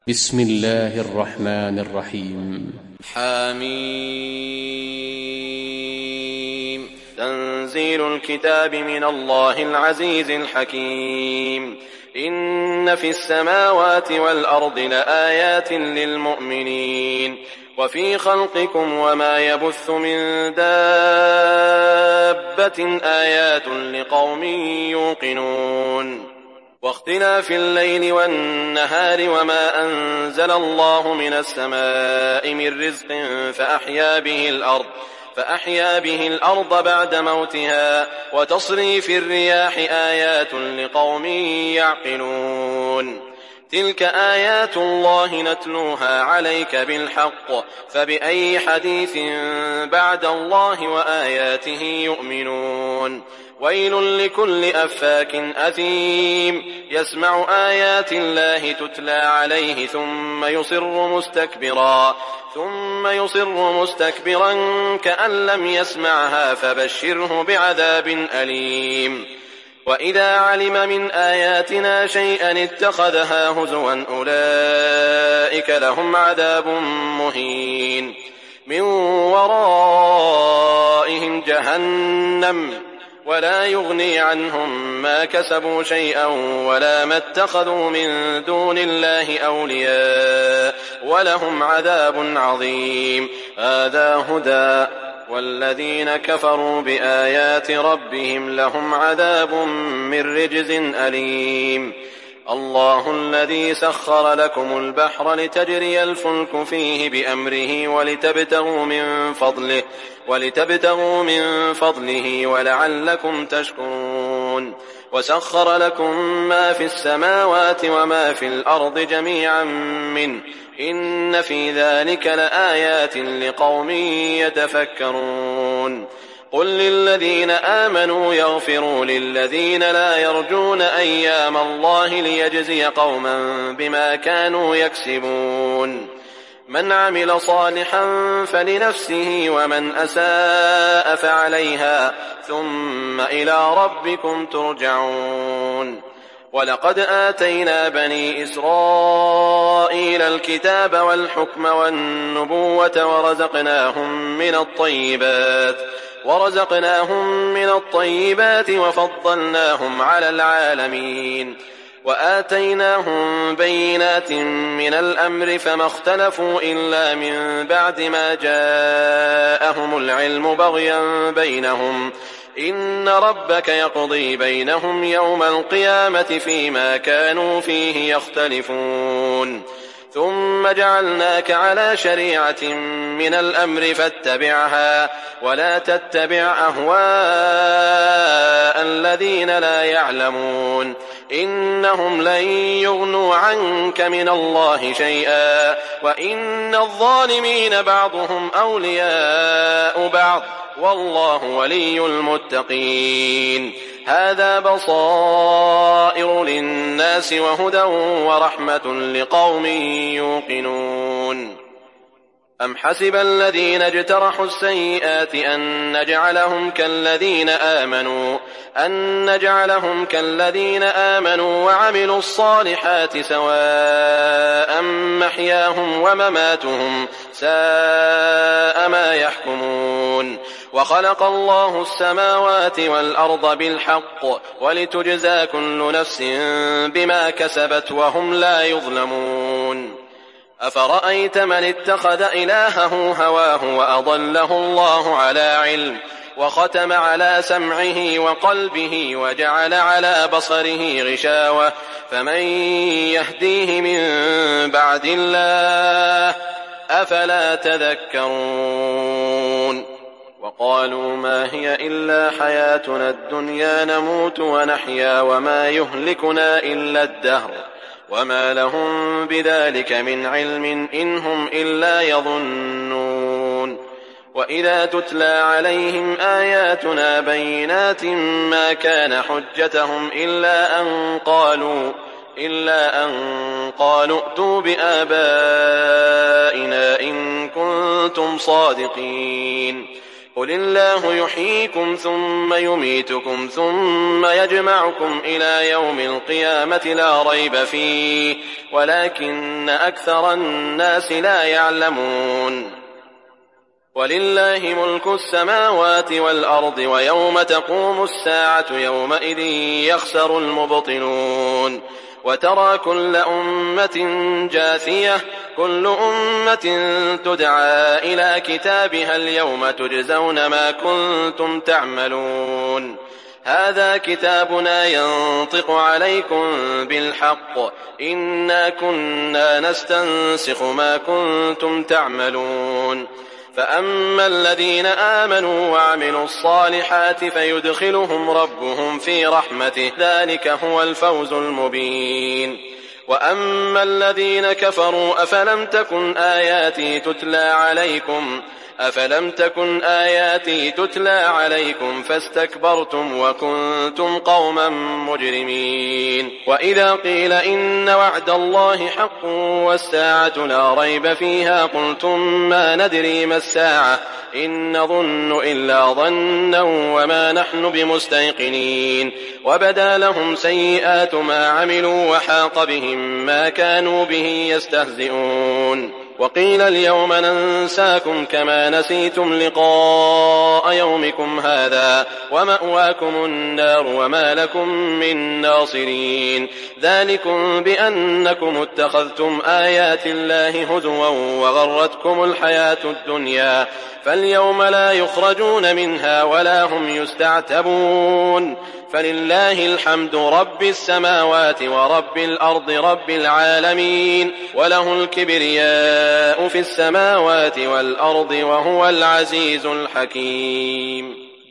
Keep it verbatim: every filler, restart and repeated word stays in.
بسم الله الرحمن الرحيم. حميم. تنزيل الكتاب من الله العزيز الحكيم. إن في السماوات والأرض لآيات للمؤمنين وفي خلقكم وما يبث من دابة آيات لقوم يوقنون. واختلاف الليل والنهار وما أنزل الله من السماء من رزق فأحيا به الأرض فأحيا به الأرض بعد موتها وتصريف الرياح آيات لقوم يعقلون. تلك آيات الله نتلوها عليك بالحق فبأي حديث بعد الله وآياته يؤمنون. ويل لكل أفاك أثيم يسمع آيات الله تتلى عليه ثم يصر مستكبرا ثم يصر مستكبرا كأن لم يسمعها فبشره بعذاب أليم. وإذا علم من آياتنا شيئا اتخذها هزوا أولئك لهم عذاب مهين. من ورائهم جهنم ولا يغني عنهم ما كسبوا شيئا ولا ما اتخذوا من دون الله أولياء ولهم عذاب عظيم. هذا هدى والذين كفروا بآيات ربهم لهم عذاب من رجز أليم. الله الذي سخر لكم البحر لتجري الفلك فيه بأمره ولتبتغوا من فضله ولتبتغوا من فضله ولعلكم تشكرون. وسخر لكم ما في السماوات وما في الأرض جميعا منه إن في ذلك لآيات لقوم يتفكرون. قل للذين آمنوا يغفروا للذين لا يرجون أيام الله ليجزي قوما بما كانوا يكسبون. من عمل صالحا فلنفسه ومن أساء فعليها ثم إلى ربكم ترجعون. ولقد آتينا بني إسرائيل الكتاب والحكم والنبوة ورزقناهم من الطيبات ورزقناهم من الطيبات وفضلناهم على العالمين. وآتيناهم بينات من الأمر فما اختلفوا إلا من بعد ما جاءهم العلم بغيا بينهم. إن ربك يقضي بينهم يوم القيامة فيما كانوا فيه يختلفون. ثم جعلناك على شريعة من الأمر فاتبعها ولا تتبع أهواء الذين لا يعلمون إنهم لن يغنوا عنك من الله شيئا وإن الظالمين بعضهم أولياء بعض والله ولي المتقين. هذا بصائر للناس وهدى ورحمة لقوم يوقنون. أم حسب الذين اجترحوا السيئات أن نجعلهم كالذين آمنوا أن نجعلهم كالذين آمنوا وعملوا الصالحات سواء محياهم ومماتهم ساء ما يحكمون. وخلق الله السماوات والأرض بالحق ولتجزى كل نفس بما كسبت وهم لا يظلمون. أفرأيت من اتخذ إلهه هواه وأضله الله على علم وختم على سمعه وقلبه وجعل على بصره غشاوة فمن يهديه من بعد الله أفلا تذكرون. وقالوا ما هي إلا حياتنا الدنيا نموت ونحيا وما يهلكنا إلا الدهر وما لهم بذلك من علم إن هم إلا يظنون. وإذا تتلى عليهم آياتنا بينات ما كان حجتهم إلا أن قالوا إلا أن قالوا ائتوا بآبائنا إن كنتم صادقين. قل الله يحييكم ثم يميتكم ثم يجمعكم إلى يوم القيامة لا ريب فيه ولكن أكثر الناس لا يعلمون ولله ملك السماوات والأرض ويوم تقوم الساعة يومئذ يخسر المبطلون وترى كل أمة جاثية كل أمة تدعى إلى كتابها اليوم تجزون ما كنتم تعملون هذا كتابنا ينطق عليكم بالحق إنا كنا نستنسخ ما كنتم تعملون فأما الذين آمنوا وعملوا الصالحات فيدخلهم ربهم في رحمته ذلك هو الفوز المبين وأما الذين كفروا أفلم تكن آياتي تتلى عليكم أفلم تكن آياتي تتلى عليكم فاستكبرتم وكنتم قوما مجرمين وإذا قيل إن وعد الله حق والساعة لا ريب فيها قلتم ما ندري ما الساعة إن نظن إلا ظنا وما نحن بمستيقنين وبدا لهم سيئات ما عملوا وحاق بهم ما كانوا به يستهزئون وقيل اليوم ننساكم كما نسيتم لقاء يومكم هذا ومأواكم النار وما لكم من ناصرين ذلكم بأنكم اتخذتم آيات الله هزوا وغرتكم الحياة الدنيا فاليوم لا يخرجون منها ولا هم يستعتبون فلله الحمد رب السماوات ورب الأرض رب العالمين وله الكبرياء في السماوات والأرض وهو العزيز الحكيم